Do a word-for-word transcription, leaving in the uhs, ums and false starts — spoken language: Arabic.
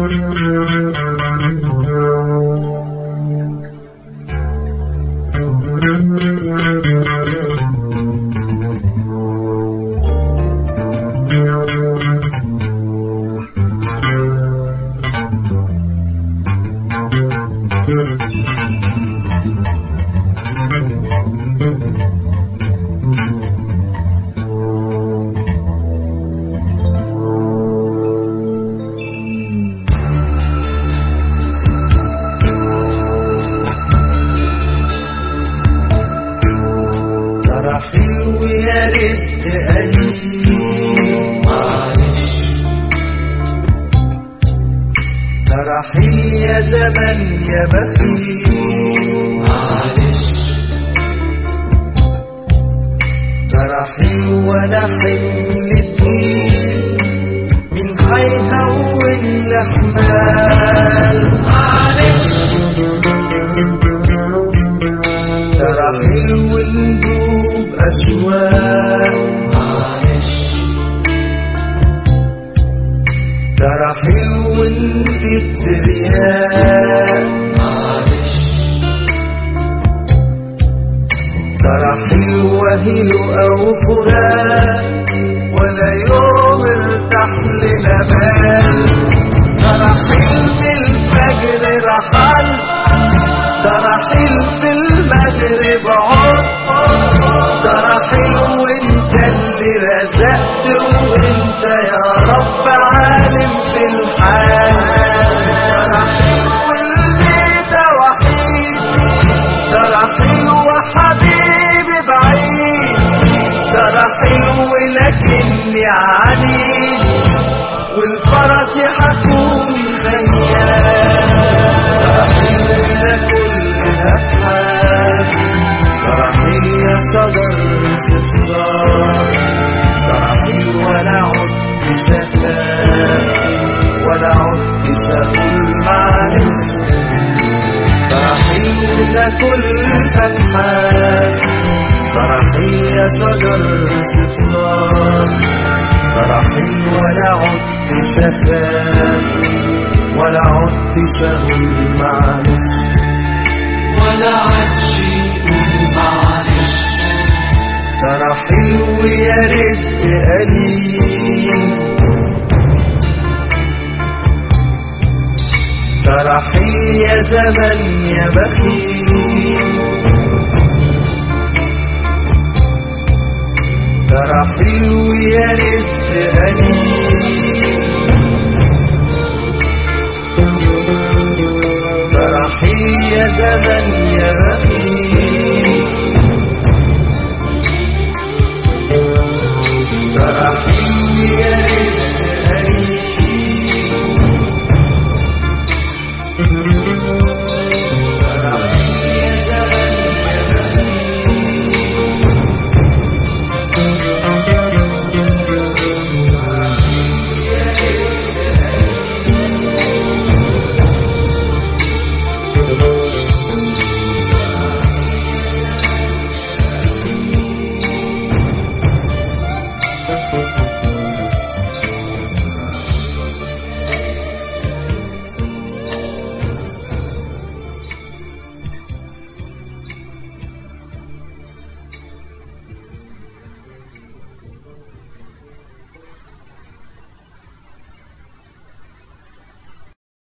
ترى حلو يا رزق قليل معلش، ترى حلو يا زمن يا بخيل معلش، ترى حلو وانا حمل تقيل من هيهون الاحمال معلش، ترى حلو ندوب أشواق معلش، ترى حلو ندي ترياق معلش، ترى حلو هلو أو فراق ولا يوم ارتاح لنا بال، ترى حلم الفجر رحل، ترى حلو في المغرب عد، ترى حلو انت اللي رزقت وانت يا رب عالم في الحال، ترى حلو البيت وحيد، ترى حلو حبيبي بعيد، ترى حلو لكني عنيد والفرس حكون خيال، ترى حلو كلها بحال، ترى حلو يا صدر استبصار، ترى حلو ولا عدت شفاف ولا عدت اقول معلش، ترى حلو ده كلها بحال، ترى حلو يا صدر استبصار، ترى حلو ولا عدت شفاف ولا عدت اقول معلش، ولا عادش يقول معلش، ترى حلو يا رزق قليل، ترى حلو يا زمن يا بخيل، ترى حلو يا رزق قليل، ترى حلو يا زمن